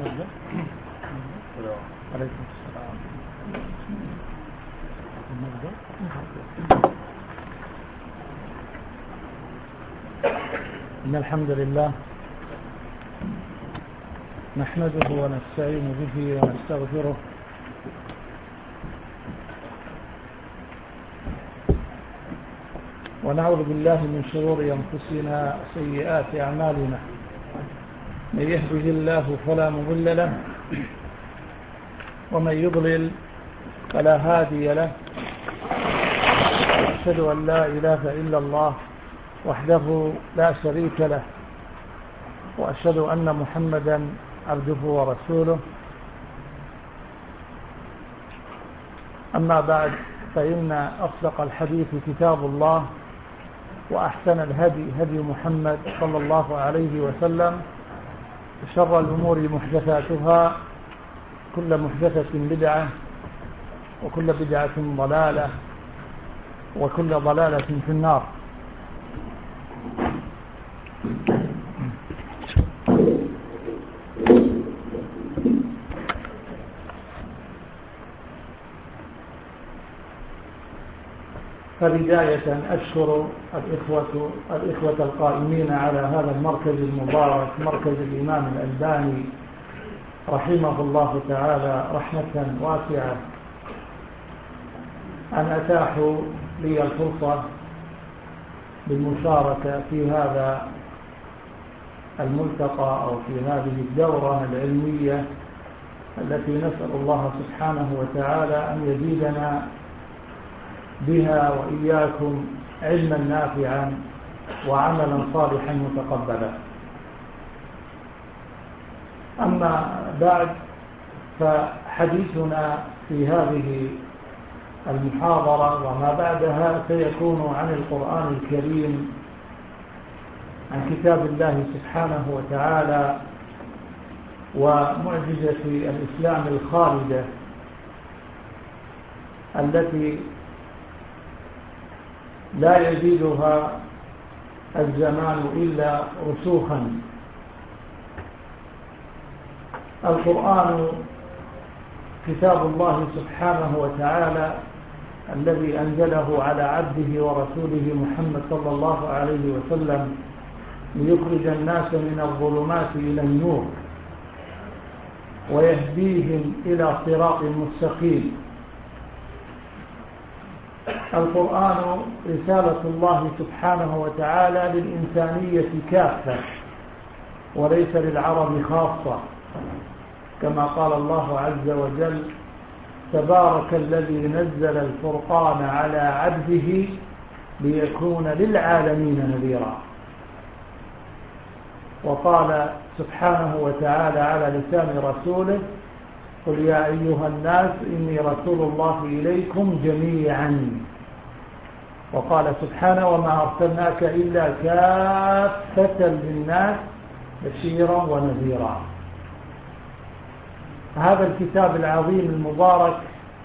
عليكم السلام. إن الحمد لله نحمده ونستعين به ونستغفره ونعوذ بالله من شرور أنفسنا وسيئات أعمالنا. من يهده الله فلا مضل له ومن يضلل فلا هادي له. أشهد أن لا إله إلا الله وحده لا شريك له، وأشهد أن محمدا عبده ورسوله. أما بعد، فإن أصدق الحديث كتاب الله، وأحسن الهدي هدي محمد صلى الله عليه وسلم، شر الأمور محدثاتها، كل محدثة بدعة، وكل بدعة ضلالة، وكل ضلالة في النار. فبداية أشكر الإخوة القائمين على هذا المركز المبارك، مركز الإمام الألباني رحمه الله تعالى رحمة واسعة، أن أتاحوا لي الفرصة بالمشاركة في هذا الملتقى أو في هذه الدورة العلمية التي نسأل الله سبحانه وتعالى أن يزيدنا بها وإياكم علما نافعا وعملا صالحا متقبلا. أما بعد، فحديثنا في هذه المحاضرة وما بعدها سيكون عن القرآن الكريم، عن كتاب الله سبحانه وتعالى ومعجزة الإسلام الخالدة التي لا يزيدها الزمان إلا رسوخا. القرآن كتاب الله سبحانه وتعالى الذي أنزله على عبده ورسوله محمد صلى الله عليه وسلم ليخرج الناس من الظلمات إلى النور ويهديهم إلى صراط مستقيم. القرآن رسالة الله سبحانه وتعالى للإنسانية كافة وليس للعرب خاصة، كما قال الله عز وجل: تبارك الذي نزل الفرقان على عبده ليكون للعالمين نذيرا. وقال سبحانه وتعالى على لسان رسوله: قل يا أيها الناس إني رسول الله إليكم جميعا. وقال سبحانه: وما أرسلناك إلا كافة للناس بشيرا ونذيرا. هذا الكتاب العظيم المبارك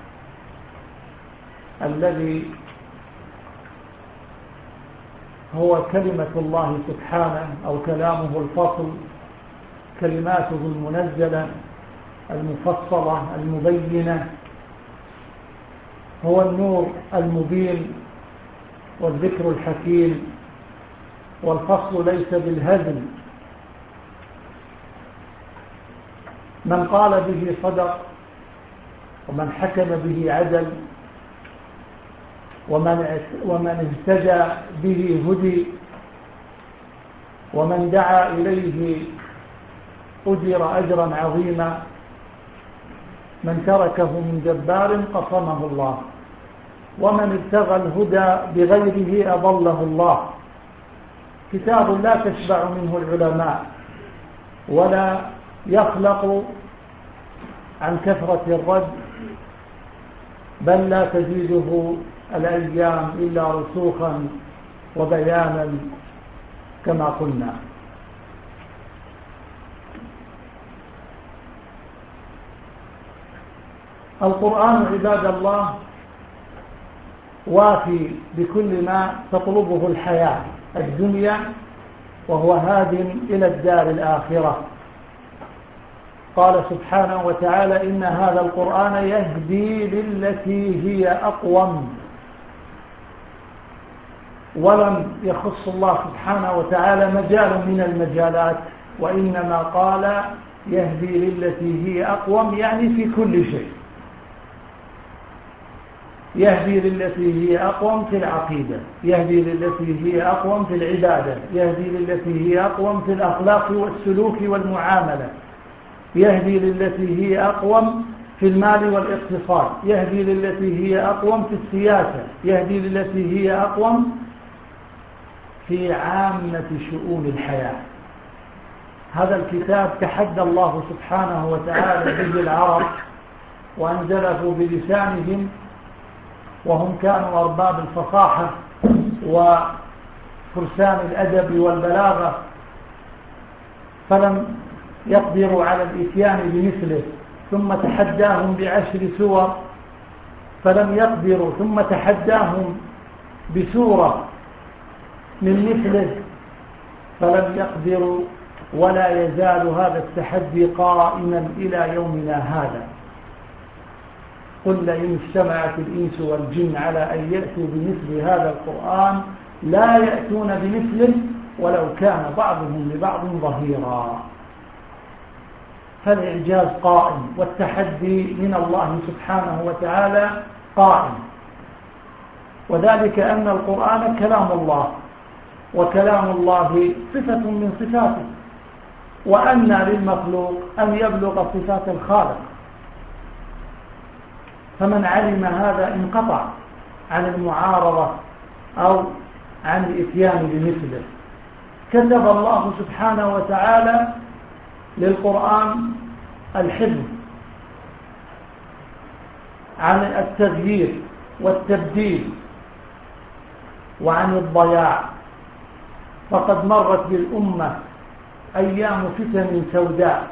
الذي هو كلمة الله سبحانه أو كلامه الفصل، كلماته المنزلة المفصلة المبينة، هو النور المبين والذكر الحكيم، والفصل ليس بالهزل. من قال به صدق، ومن حكم به عدل، ومن اهتدى به هدي، ومن دعا إليه أجر أجرا عظيما، من تركه من جبار قصمه الله، ومن ابتغى الهدى بغيره أضله الله. كتاب لا تشبع منه العلماء ولا يخلق عن كثرة الرد، بل لا تزيده الأيام إلا رسوخا وبيانا كما قلنا. القرآن عباد الله وافي بكل ما تطلبه الحياة الدنيا، وهو هاد إلى الدار الآخرة. قال سبحانه وتعالى إن هذا القرآن يهدي للتي هي أقوم، ولم يخص الله سبحانه وتعالى مجال من المجالات، وإنما قال يهدي للتي هي أقوم، يعني في كل شيء. يهدي للتي هي أقوم في العقيدة، يهدي للتي هي أقوم في العبادة، يهدي للتي هي أقوم في الأخلاق والسلوك والمعاملة، يهدي للتي هي أقوم في المال والاقتصاد، يهدي للتي هي أقوم في السياسة، يهدي للتي هي أقوم في عامة شؤون الحياة. هذا الكتاب تحدى الله سبحانه وتعالى به العرب وأنزله بلسانهم، وهم كانوا أرباب الفصاحة وفرسان الأدب والبلاغة، فلم يقدروا على الإتيان بمثله، ثم تحداهم ب10 سور فلم يقدروا، ثم تحداهم بسورة من مثله فلم يقدروا، ولا يزال هذا التحدي قائما إلى يومنا هذا. قل لئن اجتمعت الإنس والجن على أن يأتوا بمثل هذا القرآن لا يأتون بمثله ولو كان بعضهم لبعض ظهيرا. فالإعجاز قائم، والتحدي من الله سبحانه وتعالى قائم، وذلك أن القرآن كلام الله، وكلام الله صفة من صفاته، وأن للمخلوق أن يبلغ صفات الخالق، فمن علم هذا انقطع عن المعارضة أو عن الإتيان بمثله. كتب الله سبحانه وتعالى للقرآن الحفظ عن التغيير والتبديل وعن الضياع، فقد مرت بالأمة أيام فتن سوداء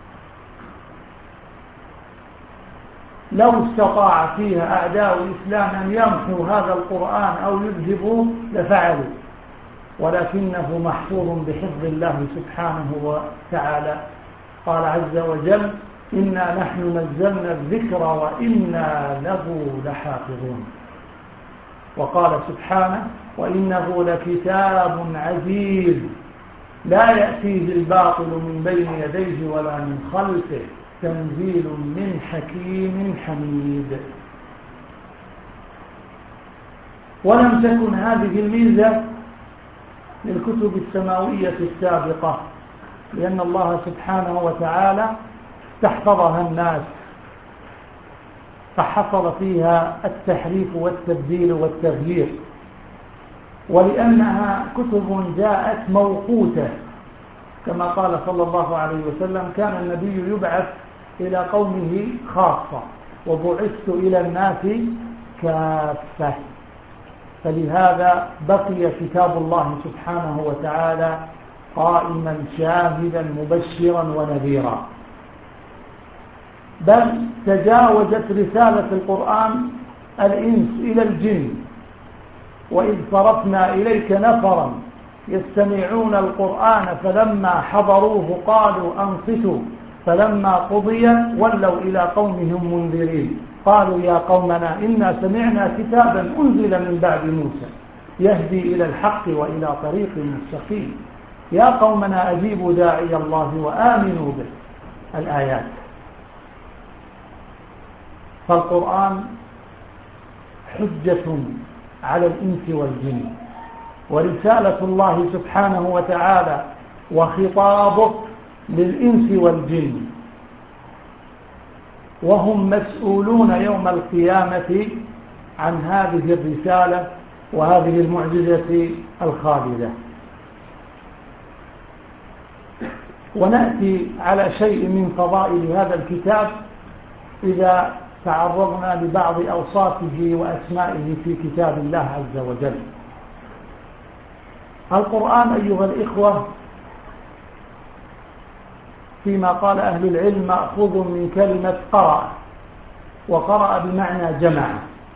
لو استطاع فيها أعداء الإسلام أن يمحوا هذا القرآن أو يذهبوه لفعلوا، ولكنه محفوظ بحفظ الله سبحانه وتعالى. قال عز وجل إنا نحن نزلنا الذكر وإنا له لحافظون. وقال سبحانه وإنه لكتاب عزيز لا يأتيه الباطل من بين يديه ولا من خلفه تنزيل من حكيم حميد. ولم تكن هذه الميزة للكتب السماوية السابقة، لأن الله سبحانه وتعالى استحفظها الناس فحصل فيها التحريف والتبديل والتغيير، ولأنها كتب جاءت موقوتة، كما قال صلى الله عليه وسلم كان النبي يبعث إلى قومه خاصة وبعثت إلى الناس كافة، فلهذا بقي كتاب الله سبحانه وتعالى قائما شاهدا مبشرا ونذيرا. بل تجاوزت رسالة القرآن الإنس إلى الجن، وإذ صرفنا إليك نفرا يستمعون القرآن فلما حضروه قالوا أنصتوا فلما قضي ولوا إلى قومهم منذرين قالوا يا قومنا إنا سمعنا كتابا أنزل من بعد موسى يهدي إلى الحق وإلى طريق مستقيم يا قومنا أجيبوا داعي الله وآمنوا به. الآيات. فالقرآن حجة على الإنس والجن، ورسالة الله سبحانه وتعالى وخطابه للإنس والجن، وهم مسؤولون يوم القيامة عن هذه الرسالة وهذه المعجزة الخالدة. ونأتي على شيء من فضائل هذا الكتاب إذا تعرضنا لبعض أوصافه وأسمائه في كتاب الله عز وجل. القرآن أيها الإخوة فيما قال أهل العلم مأخوذ من كلمة قرأ، وقرأ بمعنى جمع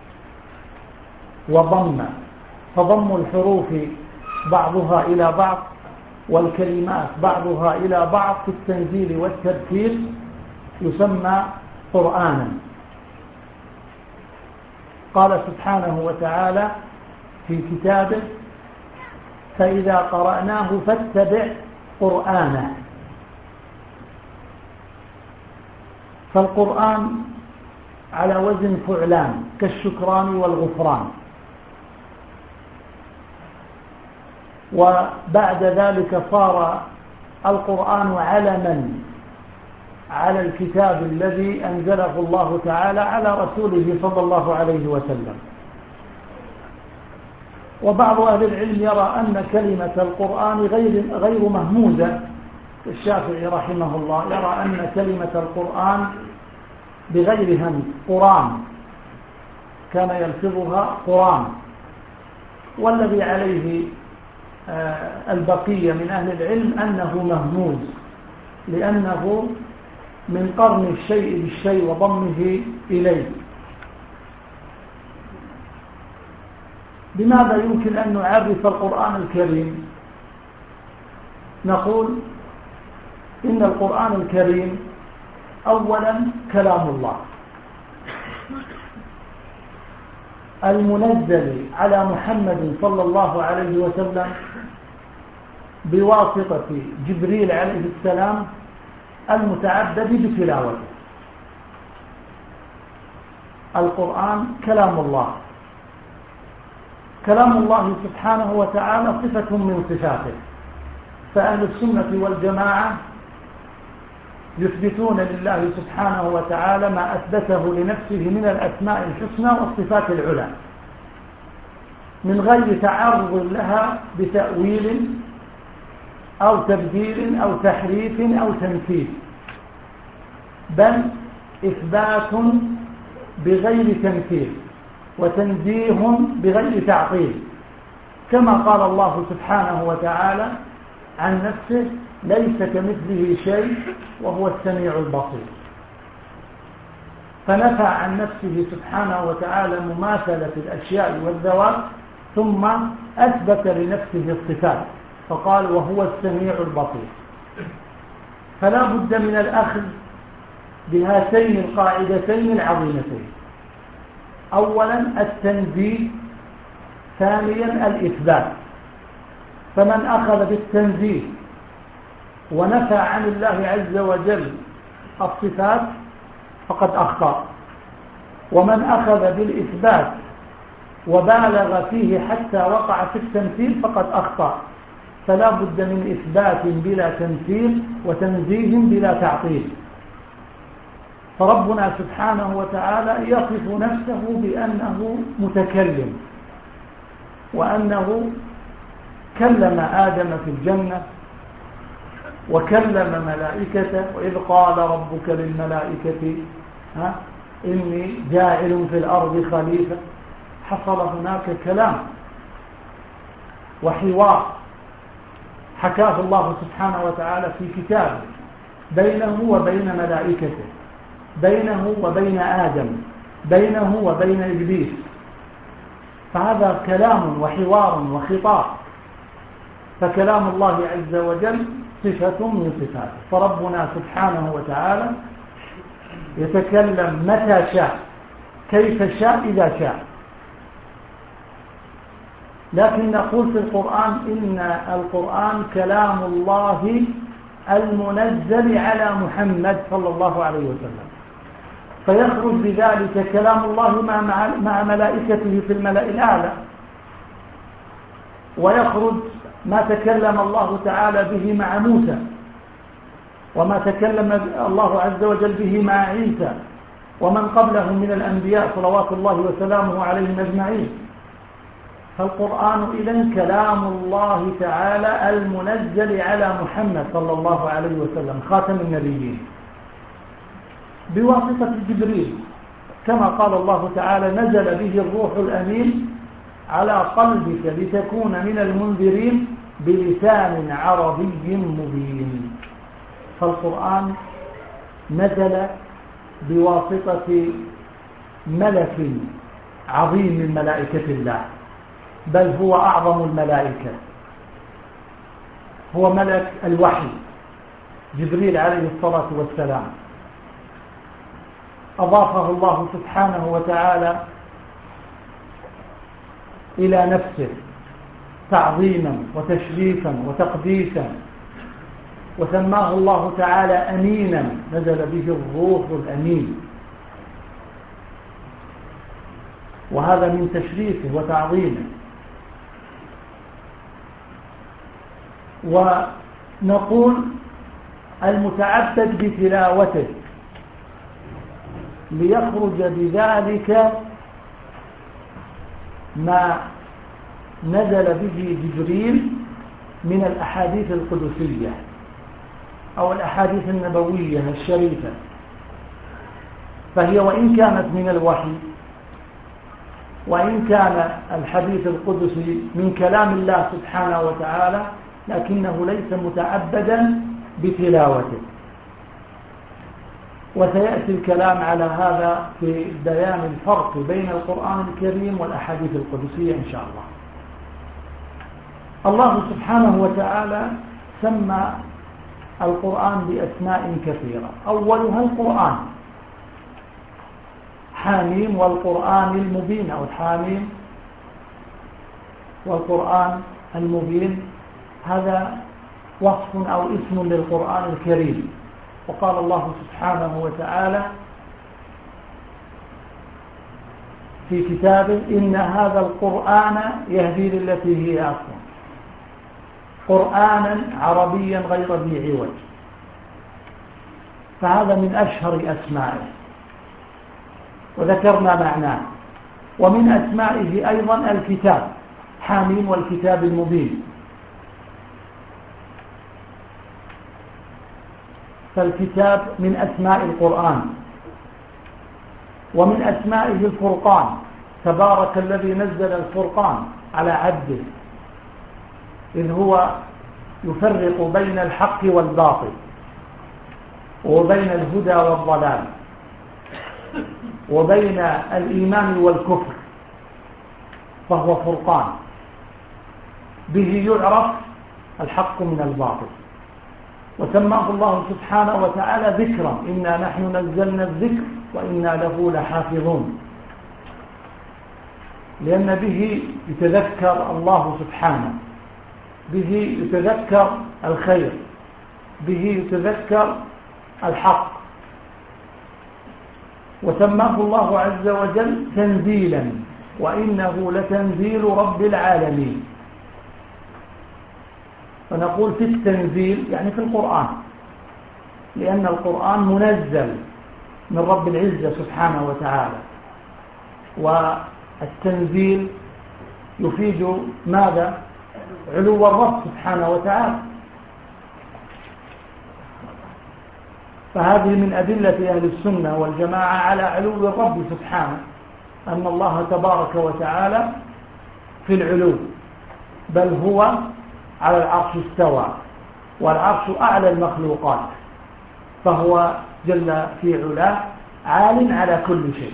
وضم، فضم الحروف بعضها إلى بعض والكلمات بعضها إلى بعض في التنزيل والترتيب يسمى قرآنا. قال سبحانه وتعالى في كتابه: فإذا قرأناه فاتبع قرآنه. فالقرآن على وزن فعلان كالشكران والغفران. وبعد ذلك صار القرآن علما على الكتاب الذي أنزله الله تعالى على رسوله صلى الله عليه وسلم. وبعض أهل العلم يرى أن كلمة القرآن غير مهموزة. الشافعي رحمه الله يرى أن كلمة القرآن بغير همز قرآن، كان يلفظها قرآن. والذي عليه البقية من أهل العلم أنه مهموز، لأنه من قرن الشيء بالشيء وضمه إليه. بماذا يمكن أن نعرف القرآن الكريم؟ نقول إن القرآن الكريم أولا كلام الله المنزل على محمد صلى الله عليه وسلم بواسطة جبريل عليه السلام المتعبد بتلاوته. القرآن كلام الله، كلام الله سبحانه وتعالى صفة من صفاته. فأهل السنة والجماعة يثبتون لله سبحانه وتعالى ما أثبته لنفسه من الأسماء الحسنى والصفات العلى من غير تعرض لها بتأويل أو تبديل أو تحريف أو تمثيل، بل إثبات بغير تمثيل وتنزيه بغير تعطيل، كما قال الله سبحانه وتعالى عن نفسه: ليس كمثله شيء وهو السميع البصير. فنفى عن نفسه سبحانه وتعالى مماثلة الأشياء والذوات، ثم أثبت لنفسه الصفات فقال: وهو السميع البصير. فلا بد من الأخذ بهاتين القاعدتين العظيمتين: أولا التنزيه، ثانيا الإثبات. فمن أخذ بالتنزيه ونفى عن الله عز وجل الصفات فقد أخطأ، ومن أخذ بالإثبات وبالغ فيه حتى وقع في التمثيل فقد أخطأ. فلا بد من إثبات بلا تمثيل وتنزيه بلا تعطيل. فربنا سبحانه وتعالى يصف نفسه بأنه متكلم، وأنه كلم آدم في الجنة وكلم ملائكته، وإذ قال ربك للملائكة إني جاعل في الأرض خليفة. حصل هناك كلام وحوار حكاه الله سبحانه وتعالى في كتابه بينه وبين ملائكته، بينه وبين آدم، بينه وبين إبليس. فهذا كلام وحوار وخطاب. فكلام الله عز وجل صفة من صفاته. فربنا سبحانه وتعالى يتكلم متى شاء، كيف شاء، إذا شاء. لكن نقول في القرآن إن القرآن كلام الله المنزل على محمد صلى الله عليه وسلم، فيخرج بذلك كلام الله مع ملائكته في الملأ الأعلى، ويخرج ما تكلم الله تعالى به مع موسى، وما تكلم الله عز وجل به مع عيسى ومن قبله من الأنبياء صلوات الله وسلامه عليهم أجمعين. فالقرآن إذن كلام الله تعالى المنزل على محمد صلى الله عليه وسلم خاتم النبيين بواسطة جبريل، كما قال الله تعالى: نزل به الروح الأمين على قلبك لتكون من المنذرين بلسان عربي مبين. فالقرآن نزل بواسطة ملك عظيم من ملائكة الله، بل هو أعظم الملائكة، هو ملك الوحي جبريل عليه الصلاة والسلام. أضافه الله سبحانه وتعالى إلى نفسه تعظيما وتشريفا وتقديسا، وسماه الله تعالى أمينا، نزل به الروح الأمين، وهذا من تشريفه وتعظيمه. ونقول المتعبد بتلاوته ليخرج بذلك ما نزل به جبريل من الأحاديث القدسية أو الأحاديث النبوية الشريفة، فهي وإن كانت من الوحي، وإن كان الحديث القدسي من كلام الله سبحانه وتعالى، لكنه ليس متعبدا بتلاوته. وسيأتي الكلام على هذا في بيان الفرق بين القرآن الكريم والأحاديث القدسية إن شاء الله. الله سبحانه وتعالى سمى القرآن بأسماء كثيرة، أولها القرآن، حاميم والقرآن المبين، أو حاميم والقرآن المبين، هذا وصف أو اسم للقرآن الكريم. وقال الله سبحانه وتعالى في كتابه: إن هذا القرآن يهدي للتي هي أقوم، قرآنا عربيا غير ذي عوج. فهذا من أشهر أسمائه وذكرنا معناه. ومن أسمائه أيضا الكتاب، حاميم والكتاب المبين، فالكتاب من أسماء القرآن. ومن أسمائه الفرقان، تبارك الذي نزل الفرقان على عبده، إذ هو يفرق بين الحق والباطل وبين الهدى والضلال وبين الإيمان والكفر، فهو فرقان، به يعرف الحق من الباطل. وسماه الله سبحانه وتعالى ذكرا: إنا نحن نزلنا الذكر وإنا له لحافظون، لأن به يتذكر الله سبحانه، به يتذكر الخير، به يتذكر الحق. وسماه الله عز وجل تنزيلا: وإنه لتنزيل رب العالمين. فنقول في التنزيل يعني في القرآن، لأن القرآن منزل من رب العزة سبحانه وتعالى، والتنزيل يفيد ماذا؟ علو الرب سبحانه وتعالى. فهذه من أدلة أهل السنة والجماعة على علو الرب سبحانه، أن الله تبارك وتعالى في العلو، بل هو على العرش استوى، والعرش أعلى المخلوقات، فهو جل في علاه عال على كل شيء.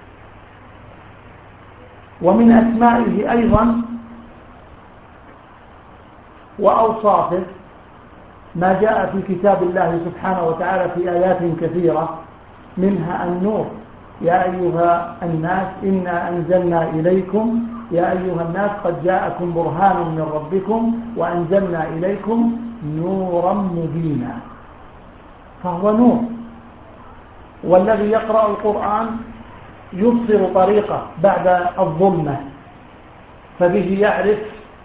ومن أسمائه أيضا وأوصافه ما جاء في كتاب الله سبحانه وتعالى في آيات كثيرة، منها النور: يا أيها الناس إنا أنزلنا إليكم، يا أيها الناس قد جاءكم برهان من ربكم وأنزلنا إليكم نورا مبينا، فهو نور. والذي يقرأ القرآن يبصر طريقه بعد الظلمة، فبه يعرف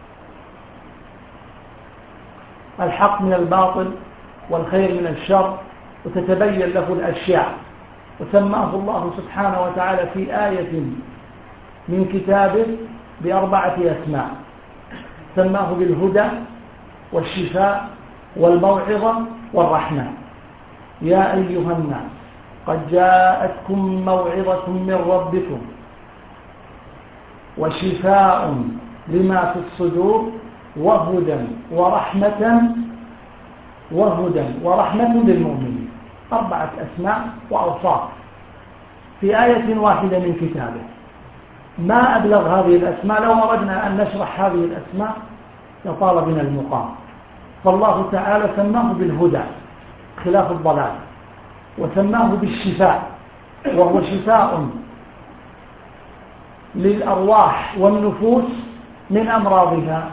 الحق من الباطل والخير من الشر، وتتبين له الأشياء. وسماه الله سبحانه وتعالى في آية من كتابه بأربعة أسماء، سماه بالهدى والشفاء والموعظة والرحمة. يا أيها الناس قد جاءتكم موعظة من ربكم وشفاء لما في الصدور وهدى ورحمة للمؤمنين. أربعة أسماء وأوصاف في آية واحدة من كتابه. ما أبلغ هذه الأسماء، لو أردنا أن نشرح هذه الأسماء لطال بنا المقام. فالله تعالى سماه بالهدى خلاف الضلال، وسماه بالشفاء وهو شفاء للأرواح والنفوس من أمراضها،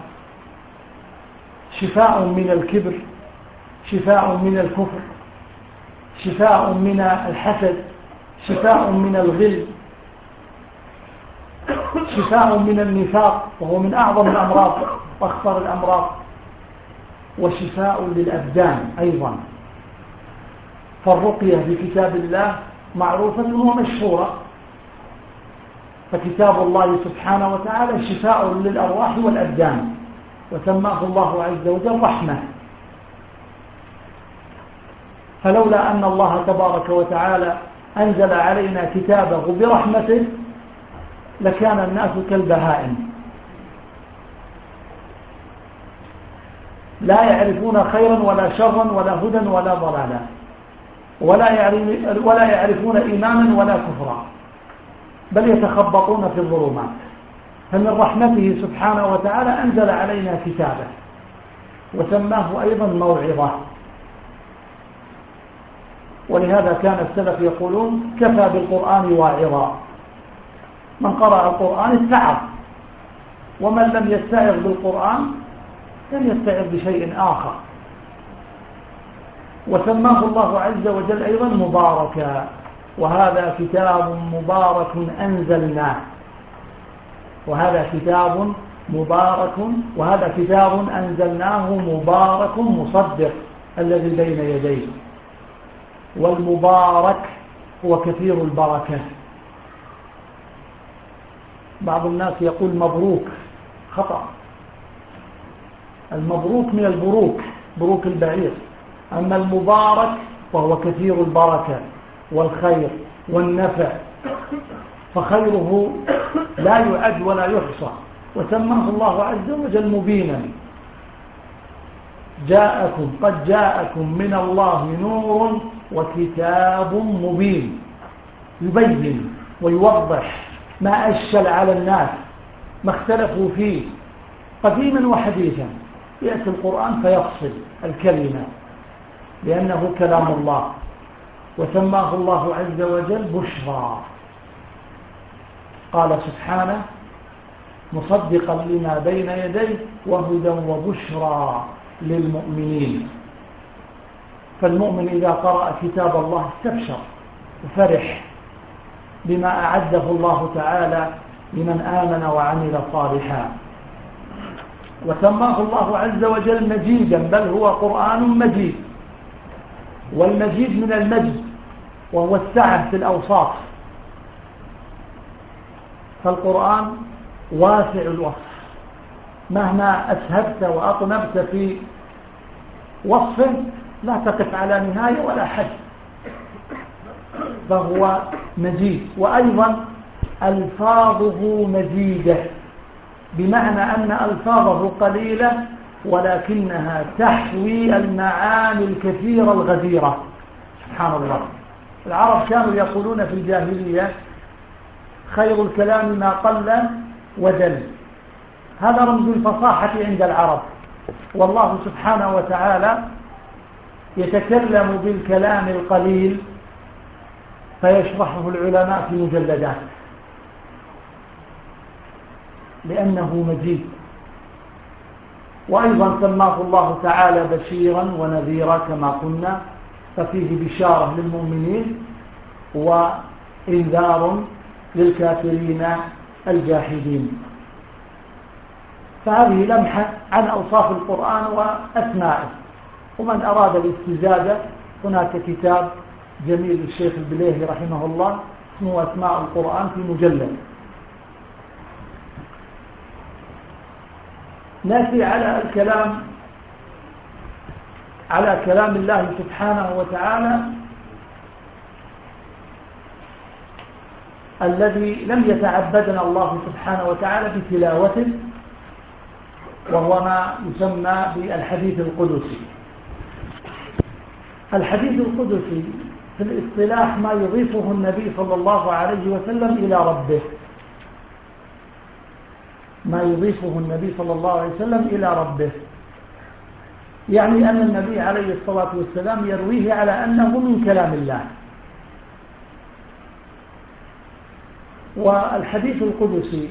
شفاء من الكبر، شفاء من الكفر، شفاء من الحسد، شفاء من الغل، شفاء من النفاق وهو من أعظم الأمراض وأخطر الأمراض، وشفاء للأبدان أيضا. فالرقية بكتاب الله معروفة ومشهورة، فكتاب الله سبحانه وتعالى شفاء للأرواح والأبدان، وسماه الله عز وجل رحمة. فلولا أن الله تبارك وتعالى أنزل علينا كتابه برحمته لكان الناس كالبهائم، لا يعرفون خيرا ولا شرا ولا هدى ولا ضلالا، ولا يعرفون إيمانا ولا كفرا، بل يتخبطون في الظلمات. فمن رحمته سبحانه وتعالى أنزل علينا كتابه وسماه أيضا موعظة. ولهذا كان السلف يقولون كفى بالقرآن واعظا، من قرأ القرآن استعظ، ومن لم يستعظ بالقرآن لم يستعظ بشيء آخر. وسماه الله عز وجل أيضا مباركا، وهذا كتاب مبارك أنزلناه، وهذا كتاب مبارك، وهذا كتاب أنزلناه مبارك مصدق الذي بين يديه. والمبارك هو كثير البركة. بعض الناس يقول مبروك، خطأ. المبروك من البروك، بروك البعير، أما المبارك وهو كثير البركة والخير والنفع، فخيره لا يعد ولا يحصى. وسماه الله عز وجل مبينا، قد جاءكم من الله نور وكتاب مبين، يبين ويوضح ما أشكل على الناس، ما اختلفوا فيه قديما وحديثا. يأتي القرآن فيفصل الكلمة لأنه كلام الله. وسماه الله عز وجل بشرى، قال سبحانه مصدقا لما بين يديه وهدى وبشرى للمؤمنين. فالمؤمن إذا قرأ كتاب الله استبشر وفرح بما أعده الله تعالى لمن آمن وعمل صالحا. وسماه الله عز وجل مجيدا، بل هو قرآن مجيد. والمجيد من المجد وهو السعة في الأوصاف، فالقرآن واسع الوصف، مهما أسهبت وأطنبت في وصف لا تقف على نهاية ولا حد، فهو مجيد. وأيضا ألفاظه مجيدة، بمعنى أن ألفاظه قليلة ولكنها تحوي المعاني الكثيرة الغزيرة. سبحان الله. العرب كانوا يقولون في الجاهلية خير الكلام ما قل ودل، هذا رمز الفصاحة عند العرب. والله سبحانه وتعالى يتكلم بالكلام القليل فيشرحه العلماء في مجلدات، لأنه مجيد. وأيضا سماه الله تعالى بشيرا ونذيرا كما قلنا، ففيه بشارة للمؤمنين وإنذار للكافرين الجاحدين. فهذه لمحة عن أوصاف القرآن وأسمائه. ومن أراد الاستزادة هناك كتاب جميل الشيخ البليهي رحمه الله اسمه أسماء القرآن في مجلد. نأتي على الكلام على كلام الله سبحانه وتعالى الذي لم يتعبدنا الله سبحانه وتعالى بتلاوته، وهو ما يسمى بالحديث القدسي. الحديث القدسي في الاصطلاح ما يضيفه النبي صلى الله عليه وسلم إلى ربه، ما يضيفه النبي صلى الله عليه وسلم إلى ربه، يعني أن النبي عليه الصلاة والسلام يرويه على أنه من كلام الله. والحديث القدسي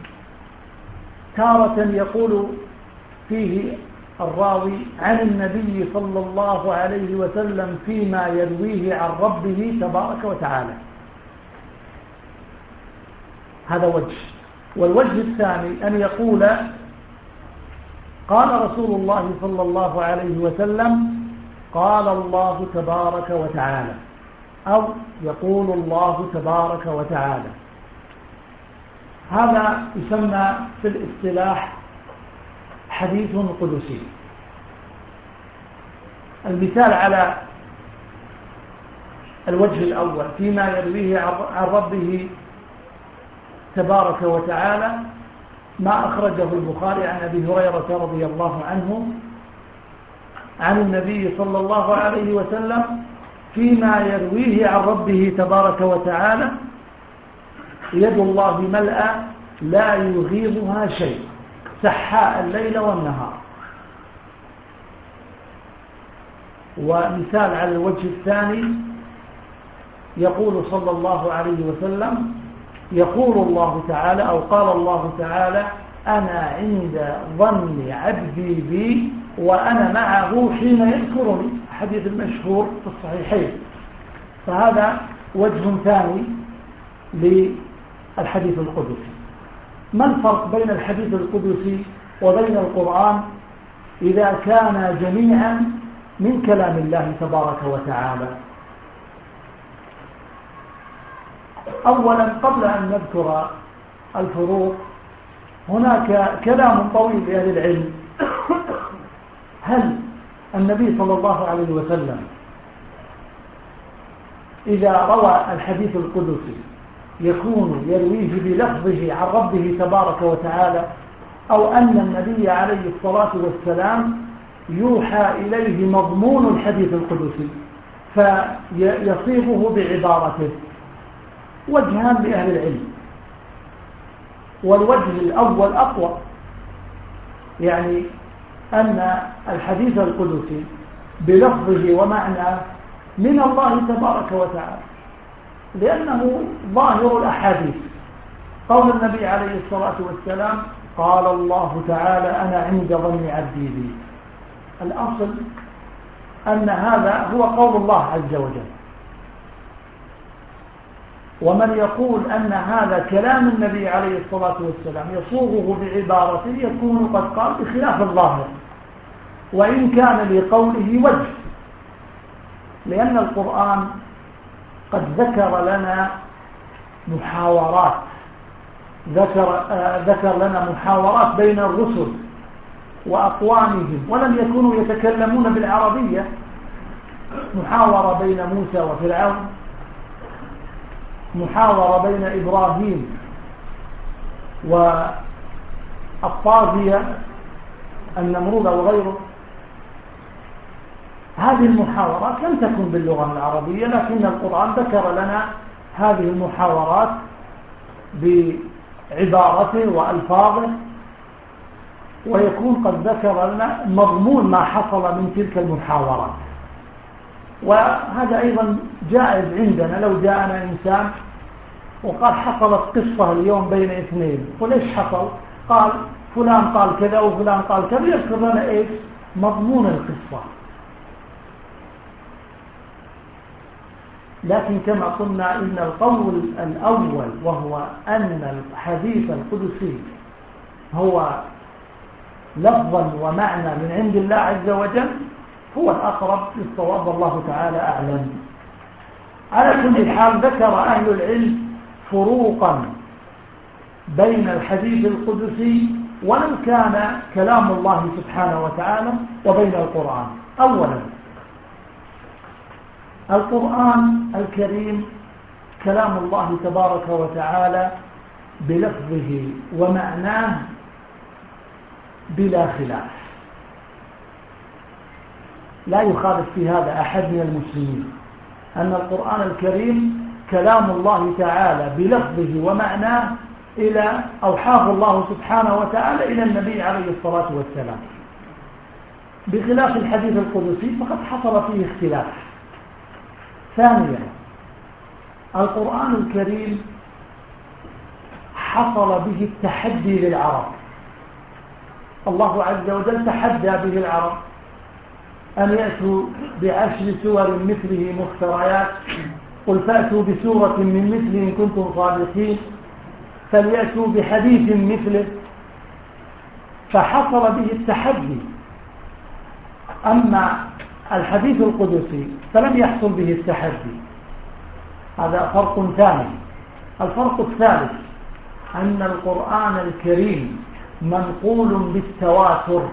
تارة يقول فيه الراوي عن النبي صلى الله عليه وسلم فيما يرويه عن ربه تبارك وتعالى، هذا وجه. والوجه الثاني أن يقول قال رسول الله صلى الله عليه وسلم قال الله تبارك وتعالى، أو يقول الله تبارك وتعالى. هذا يسمى في الاصطلاح حديث قدسي. المثال على الوجه الأول فيما يرويه عن ربه تبارك وتعالى ما أخرجه البخاري عن أبي هريرة رضي الله عنه عن النبي صلى الله عليه وسلم فيما يرويه عن ربه تبارك وتعالى: يد الله ملأى لا يغيضها شيء سحاء الليل والنهار. ومثال على الوجه الثاني يقول صلى الله عليه وسلم: يقول الله تعالى أو قال الله تعالى: أنا عند ظن عبدي بي وأنا معه حين يذكرني، حديث المشهور في الصحيحين. فهذا وجه ثاني للحديث القدسي. ما الفرق بين الحديث القدسي وبين القرآن إذا كان جميعا من كلام الله تبارك وتعالى؟ أولا قبل أن نذكر الفروق هناك كلام طويل لأهل العلم: هل النبي صلى الله عليه وسلم إذا روى الحديث القدسي يكون يرويه بلفظه عن ربه تبارك وتعالى، أو أن النبي عليه الصلاة والسلام يوحى إليه مضمون الحديث القدسي فيصيغه بعبارته؟ وجهان لأهل العلم، والوجه الأول أقوى، يعني أن الحديث القدسي بلفظه ومعناه من الله تبارك وتعالى، لأنه ظاهر الأحاديث. قول النبي عليه الصلاة والسلام: قال الله تعالى: أنا عند ظن عبدي بي. الأصل أن هذا هو قول الله عز وجل، ومن يقول أن هذا كلام النبي عليه الصلاة والسلام يصوغه بعبارته يكون قد قال بخلاف الظاهر، وإن كان لقوله وجه، لأن القرآن قد ذكر لنا محاورات، ذكر لنا محاورات بين الرسل وأقوامهم ولم يكونوا يتكلمون بالعربية. محاورة بين موسى وفرعون، محاورة بين إبراهيم والطاغية النمرود وغيره. هذه المحاورات لم تكن باللغة العربية، لكن القرآن ذكر لنا هذه المحاورات بعبارته وألفاظه، ويكون قد ذكر لنا مضمون ما حصل من تلك المحاورات. وهذا أيضا جائز عندنا. لو جاءنا إنسان وقال حصلت قصة اليوم بين اثنين، وليش حصل؟ قال فلان قال كذا وفلان قال كذا، يذكر لنا إيش؟ مضمون القصة. لكن كما قلنا إن القول الأول وهو أن الحديث القدسي هو لفظا ومعنى من عند الله عز وجل هو الأقرب للصواب، والله تعالى أعلم. على كل حال ذكر أهل العلم فروقا بين الحديث القدسي ولو كان كلام الله سبحانه وتعالى وبين القرآن. أولا، القرآن الكريم كلام الله تبارك وتعالى بلفظه ومعناه بلا خلاف، لا يخالف في هذا أحد من المسلمين، أن القرآن الكريم كلام الله تعالى بلفظه ومعناه إلى أوحاه الله سبحانه وتعالى إلى النبي عليه الصلاة والسلام، بخلاف الحديث القدسي فقد حصل فيه اختلاف. ثانيا، القرآن الكريم حصل به التحدي للعرب. الله عز وجل تحدى به العرب أن يأتوا ب10 سور مثله مفتريات، قل فأتوا بسورة من مثله إن كنتم صادقين، فليأتوا بحديث مثله، فحصل به التحدي. أما الحديث القدسي فلم يحصل به التحدي، هذا فرق ثاني. الفرق الثالث أن القرآن الكريم منقول بالتواتر،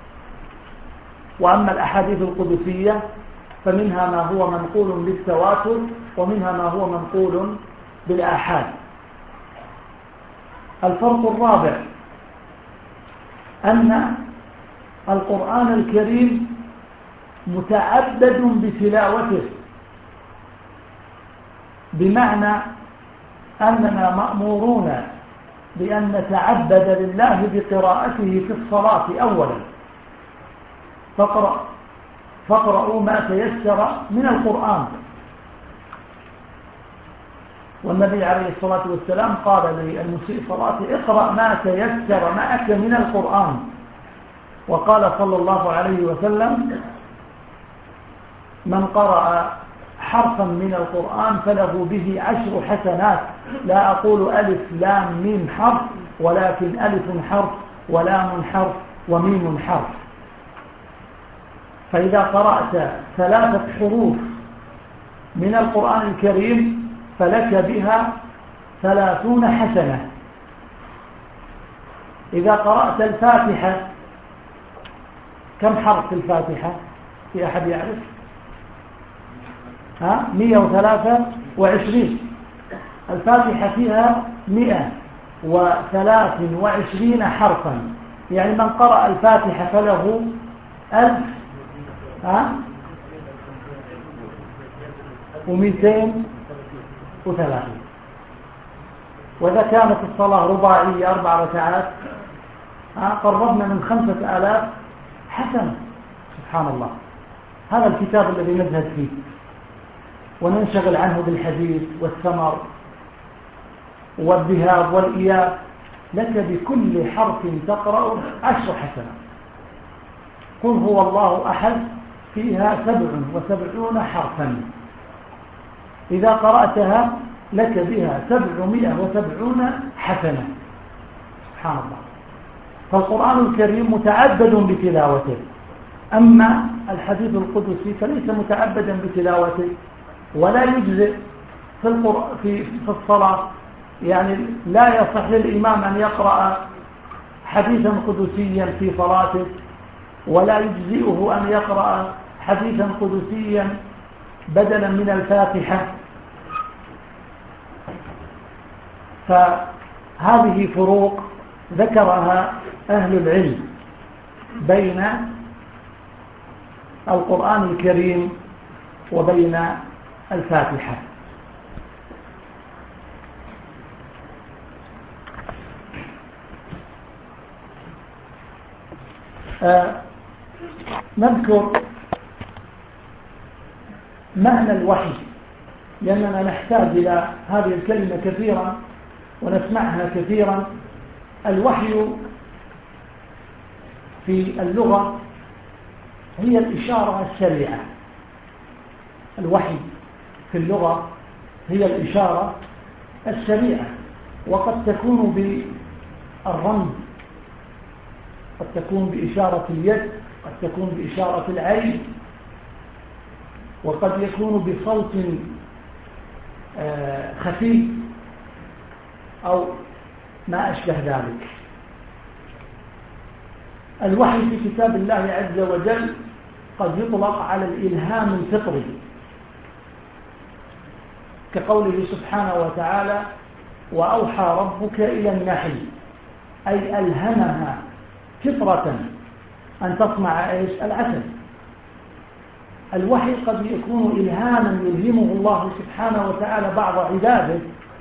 وأما الأحاديث القدسية فمنها ما هو منقول بالتواتر ومنها ما هو منقول بالآحاد. الفرق الرابع أن القرآن الكريم متعبد بتلاوته، بمعنى أننا مأمورون بأن نتعبد لله بقراءته في الصلاة أولا. فاقرأوا ما تيسر من القرآن، والنبي عليه الصلاة والسلام قال للمسيء صلاته اقرأ ما تيسر معك من القرآن، وقال صلى الله عليه وسلم من قرأ حرفا من القرآن فله به 10 حسنات، لا أقول ألف لام ميم حرف، ولكن ألف حرف ولام حرف وميم حرف. فإذا قرأت 3 حروف من القرآن الكريم فلك بها 30 حسنة. إذا قرأت الفاتحة، كم حرف في الفاتحة؟ في أحد يعرف؟ 123. الفاتحة فيها 123 حرفا، يعني من قرأ الفاتحة فله 1230. وإذا كانت الصلاة رباعية 4 ركعات قربنا من 5000 حسنة. سبحان الله. هذا الكتاب الذي نزهد فيه وننشغل عنه بالحديث والثمر والذهاب والإياب، لك بكل حرف تقرأ 10 حسنات. قل هو الله أحد فيها 77 حرفا، إذا قرأتها لك بها 770 حسنة. سبحان الله. فالقرآن الكريم متعبد بتلاوته. أما الحديث القدسي فليس متعبدا بتلاوته، ولا يجزئ في الصلاة، يعني لا يصح للإمام أن يقرأ حديثا قدسيا في صلاته، ولا يجزئه أن يقرأ حديثا قدسيا بدلا من الفاتحة. فهذه فروق ذكرها أهل العلم بين القرآن الكريم وبين الفاتحة. نذكر معنى الوحي، لأننا نحتاج إلى هذه الكلمة كثيرا ونسمعها كثيرا. الوحي في اللغة هي الإشارة السريعة. الوحي في اللغة هي الإشارة السريعة، وقد تكون بالرمز، قد تكون بإشارة اليد، قد تكون بإشارة العين، وقد يكون بصوت خفيف أو ما أشبه ذلك. الوحي في كتاب الله عز وجل قد يطلق على الإلهام الفطري، كقوله سبحانه وتعالى وأوحى ربك إلى النحل، أي ألهمها فطرة أن تصنع العسل. الوحي قد يكون إلهاما يلهمه الله سبحانه وتعالى بعض عباده.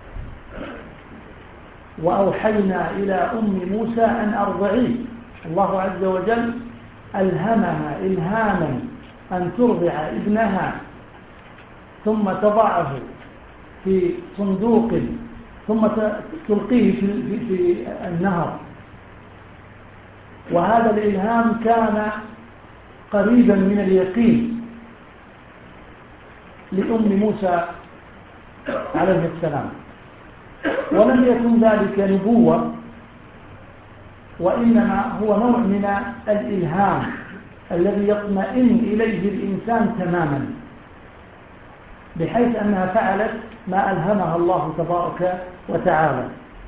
وأوحينا إلى أم موسى أن أرضعيه، الله عز وجل ألهمها إلهاما أن ترضع ابنها ثم تضعه في صندوق ثم تلقيه في النهر. وهذا الإلهام كان قريبا من اليقين لأم موسى عليه السلام، ولم يكن ذلك نبوة، وإنما هو نوع من الإلهام الذي يطمئن إليه الإنسان تماما، بحيث أنها فعلت ما ألهمها الله تبارك وتعالى.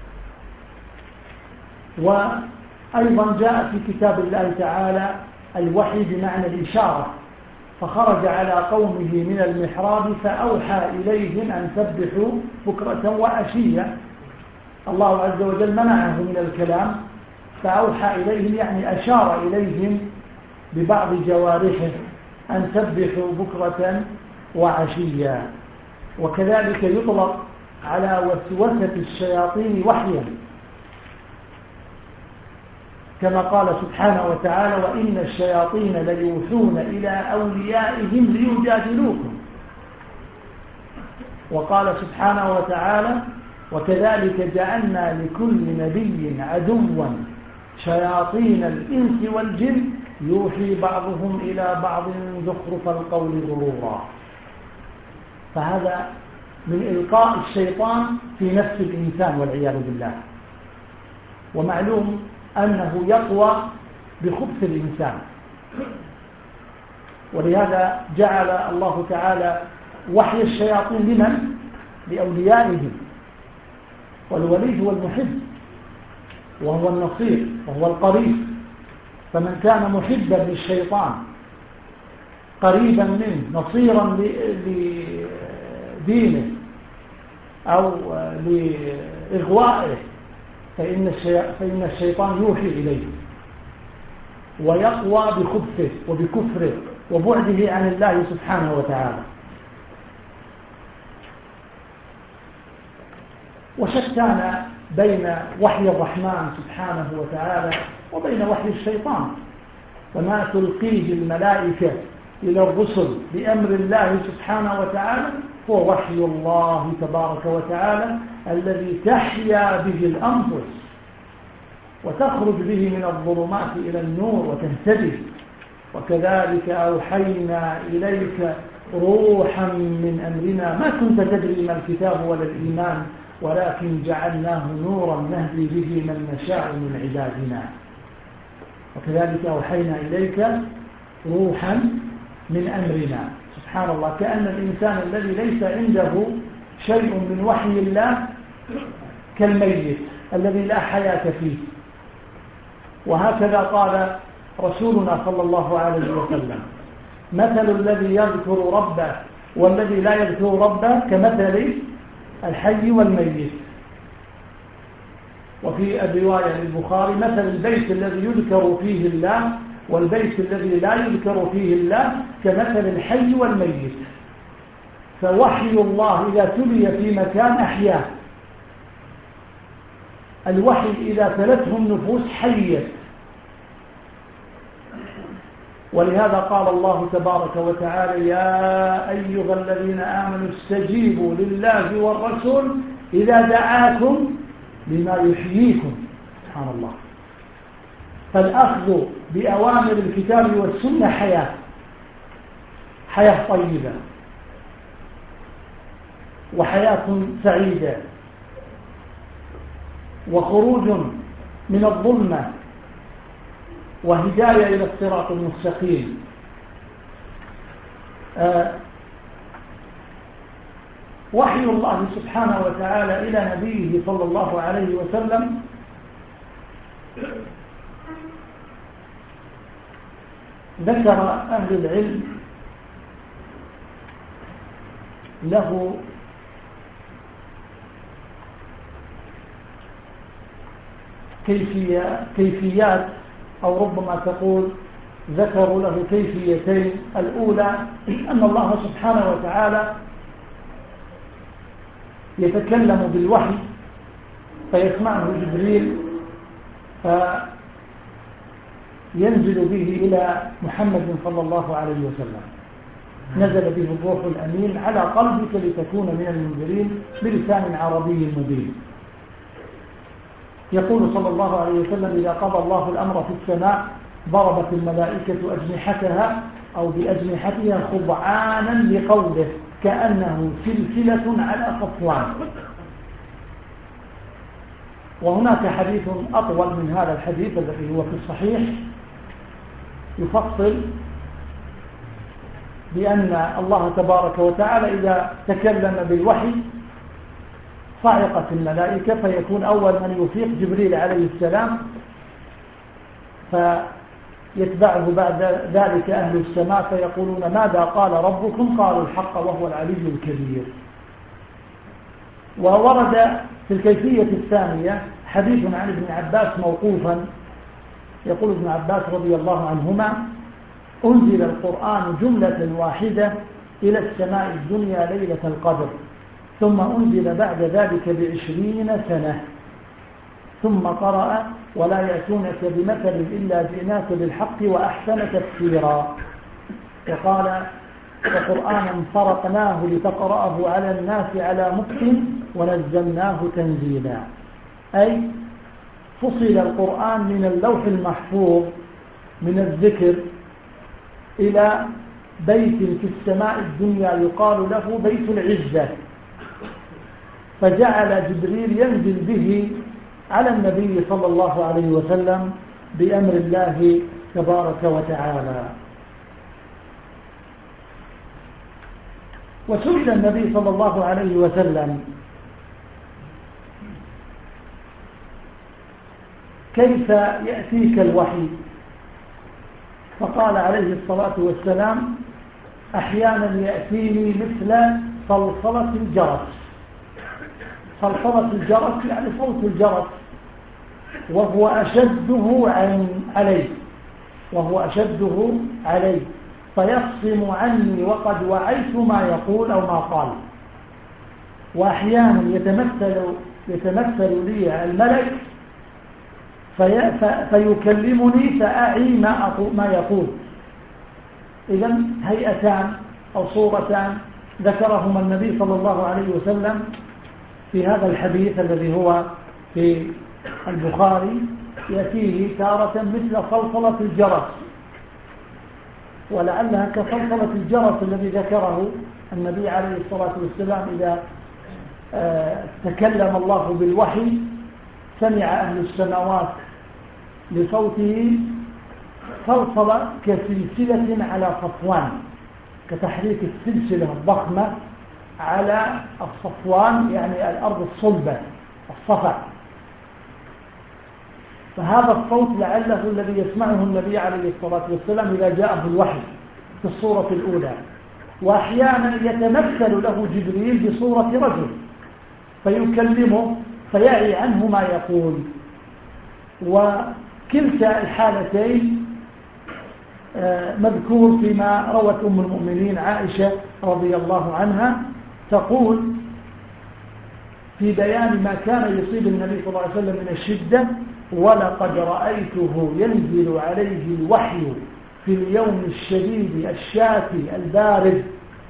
وأيضا جاء في كتاب الله تعالى الوحي بمعنى الإشارة، فخرج على قومه من المحراب فأوحى إليهم أن سبحوا بكرة وعشية. الله عز وجل منعه من الكلام، فأوحى إليهم يعني أشار إليهم ببعض جوارحه أن سبحوا بكرة وعشية. وكذلك يطلق على وسوسة الشياطين وحيا، كما قال سبحانه وتعالى: وإن الشياطين ليوحون إلى أوليائهم ليجادلوكم. وقال سبحانه وتعالى: وكذلك جعلنا لكل نبي عدوا شياطين الإنس والجن يوحي بعضهم إلى بعض زخرف القول غرورا. فهذا من إلقاء الشيطان في نفس الإنسان والعياذ بالله. ومعلوم أنه يقوى بخبث الإنسان، ولهذا جعل الله تعالى وحي الشياطين لمن؟ لأوليائهم. والولي هو المحب، وهو النصير، وهو القريب. فمن كان محبا للشيطان قريبا منه نصيرا لدينه أو لإغوائه فإن الشيطان يوحي إليه ويقوى بخبثه وبكفره وبعده عن الله سبحانه وتعالى. وشتان بين وحي الرحمن سبحانه وتعالى وبين وحي الشيطان. فما تلقيه الملائكة إلى الرسل بأمر الله سبحانه وتعالى هو وحي الله تبارك وتعالى الذي تحيا به الأنفس وتخرج به من الظلمات إلى النور وتهتدي. وكذلك أوحينا إليك روحا من أمرنا ما كنت تدري ما الكتاب ولا الإيمان ولكن جعلناه نورا نهدي به من نشاء من عبادنا. وكذلك أوحينا إليك روحا من أمرنا. سبحان الله، كأن الإنسان الذي ليس عنده شيء من وحي الله كالميت الذي لا حياة فيه. وهكذا قال رسولنا صلى الله عليه وسلم: مثل الذي يذكر ربه والذي لا يذكر ربه كمثل الحي والميت. وفي الرواية للبخاري: مثل البيت الذي يذكر فيه الله والبيت الذي لا يذكر فيه الله كمثل الحي والميت. فوحي الله إذا تلي في مكان أحياه. الوحي إذا تلته النفوس حية. ولهذا قال الله تبارك وتعالى: يا أيها الذين آمنوا استجيبوا لله والرسول إذا دعاكم لما يحييكم. سبحان الله. فالأخذ بأوامر الكتاب والسنة حياة طيبة وحياة سعيدة وخروج من الظلمة وهداية إلى الصراط المستقيم. وحي الله سبحانه وتعالى إلى نبيه صلى الله عليه وسلم ذكر أهل العلم له كيفيات، أو ربما تقول ذكروا له كيفيتين. الأولى أن الله سبحانه وتعالى يتكلم بالوحي فيسمعه جبريل فينزل به إلى محمد صلى الله عليه وسلم. نزل به الروح الأمين على قلبك لتكون من المنذرين بلسان عربي مبين. يقول صلى الله عليه وسلم: إذا قضى الله الأمر في السماء ضربت الملائكة أجنحتها أو بأجنحتها خضعانا لقوله كأنه سلسلة على صفوان. وهناك حديث أطول من هذا الحديث الذي هو في الصحيح يفصل بأن الله تبارك وتعالى إذا تكلم بالوحي صعقت الملائكة، فيكون أول من يفيق جبريل عليه السلام، فيتبعه بعد ذلك أهل السماء فيقولون: ماذا قال ربكم؟ قالوا: الحق وهو العلي الكبير. وورد في الكيفية الثانية حديث عن ابن عباس موقوفا، يقول ابن عباس رضي الله عنهما: أنزل القرآن جملة واحدة إلى السماء الدنيا ليلة القدر، ثم أنزل بعد ذلك ب20 سنة، ثم قرأ: ولا يأتونك بمثل إلا جئناك بالحق وأحسن تفسيرا. وقال: وقرآنا فرقناه لتقرأه على الناس على مكث ونزلناه تنزيلا. أي فصل القرآن من اللوح المحفوظ من الذكر إلى بيت في السماء الدنيا يقال له بيت العزة، فجعل جبريل ينزل به على النبي صلى الله عليه وسلم بأمر الله تبارك وتعالى. وسئل النبي صلى الله عليه وسلم: كيف يأتيك الوحي؟ فقال عليه الصلاة والسلام: أحيانا يأتيني مثل صلصلة الجرس. صلصلة الجرس يعني صوت الجرس، وهو أشده علي فيفصم عني وقد وعيت ما يقول أو ما قال. وأحيانا يتمثل لي الملك فيكلمني فأعي ما يقول. إذن هيئتان أو صورتان ذكرهما النبي صلى الله عليه وسلم في هذا الحديث الذي هو في البخاري، يأتيه تارة مثل صلصلة الجرس، ولعلها كصلصلة الجرس الذي ذكره النبي عليه الصلاة والسلام إذا تكلم الله بالوحي سمع أهل السماوات لصوته صلصلة كسلسلة على صفوان، كتحريك السلسلة الضخمة على الصفوان يعني الأرض الصلبة الصفا. فهذا الصوت لعله الذي يسمعه النبي عليه الصلاة والسلام إذا جاءه الوحي في الصورة الأولى. وأحيانا يتمثل له جبريل بصورة رجل فيكلمه فيعي عنه ما يقول. وكلتا الحالتين مذكور فيما روت أم المؤمنين عائشة رضي الله عنها، تقول في بيان ما كان يصيب النبي صلى الله عليه وسلم من الشدة: ولقد رأيته ينزل عليه الوحي في اليوم الشديد الشاتي البارد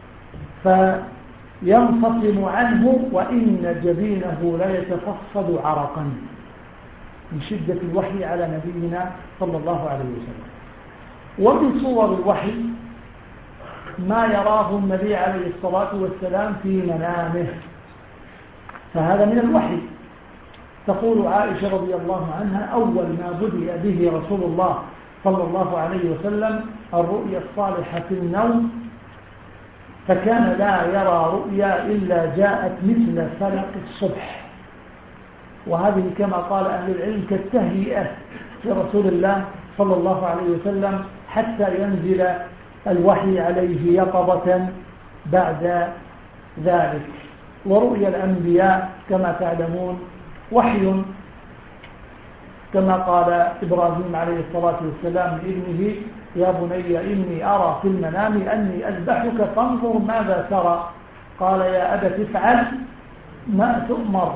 فينفصم عنه وإن جبينه لا يتفصد عرقا، من شدة الوحي على نبينا صلى الله عليه وسلم. ومن صور الوحي ما يراه النبي عليه الصلاة والسلام في منامه، فهذا من الوحي. تقول عائشة رضي الله عنها: أول ما بدأ به رسول الله صلى الله عليه وسلم الرؤيا الصالحة في النوم، فكان لا يرى رؤيا إلا جاءت مثل فلق الصبح. وهذه كما قال أهل العلم كالتهيئة لرسول الله صلى الله عليه وسلم حتى ينزل الوحي عليه يقظة بعد ذلك. ورؤيا الأنبياء كما تعلمون وحي، كما قال إبراهيم عليه الصلاة والسلام لابنه: يا بني إني أرى في المنام أني أذبحك فانظر ماذا ترى. قال: يا أبت افعل ما تؤمر.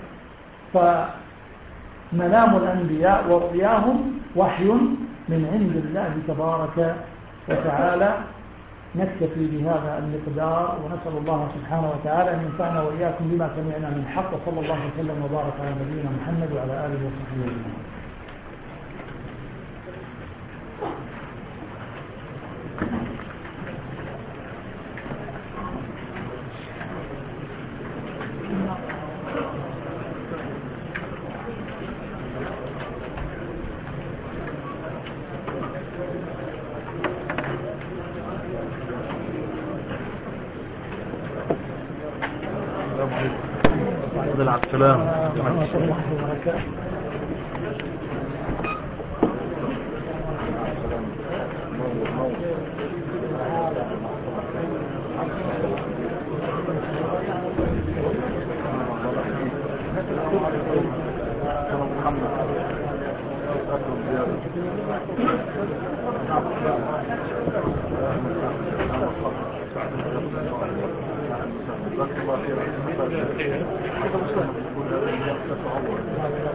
فمنام الأنبياء ورؤياهم وحي من عند الله تبارك وتعالى. نكتفي بهذا المقدار، ونسأل الله سبحانه وتعالى أن ينفعنا وإياكم بما سمعنا من حق، وصلى الله وسلم وبارك على نبينا محمد وعلى آله وصحبه أجمعين. السلام ورحمة الله وبركاته. محمد